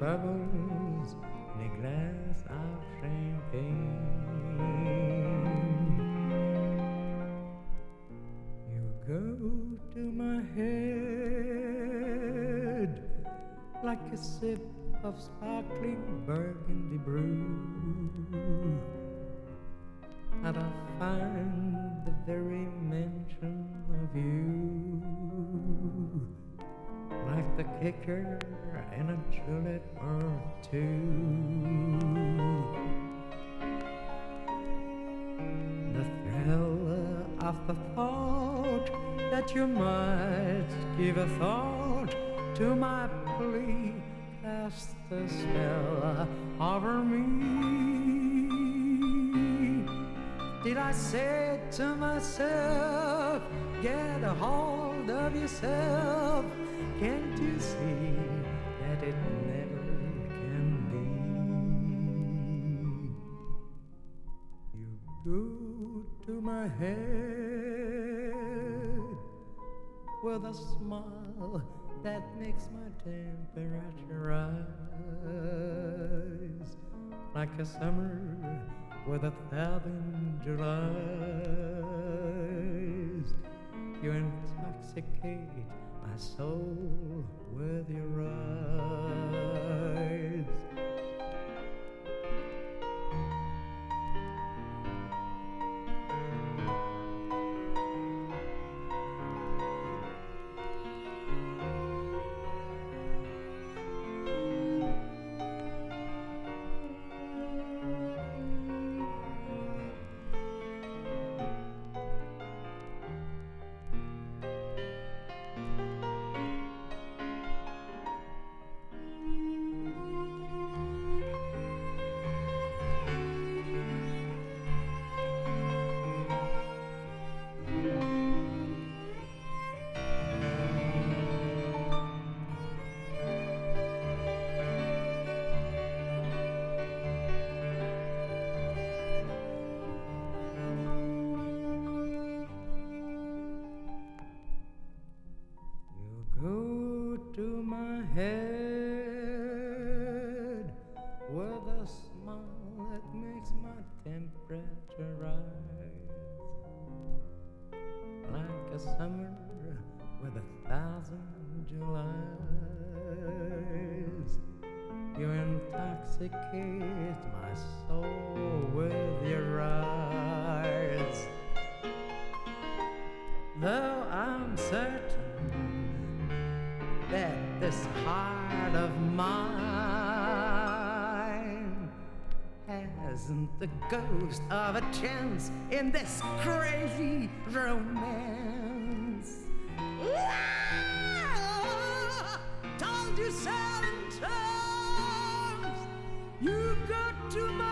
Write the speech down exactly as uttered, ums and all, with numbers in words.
bubbles in a glass of champagne. You go to my head like a sip of sparkling burgundy brew, and I find the very mention of you like the kicker in a julep or two. The thrill of the thought that you might give a thought to my plea cast a spell over me. Did I say to myself, get a hold of yourself? Can't you see that it never can be? You go to my head with a smile that makes my temperature rise, like a summer with a thousand Julys. You intoxicate my soul with your eyes. Go to my head with a smile that makes my temperature rise, like a summer with a thousand Julys. You intoxicate my soul with your eyes. Though I'm certain that this heart of mine hasn't the ghost of a chance in this crazy romance. Told you seven times, you got to my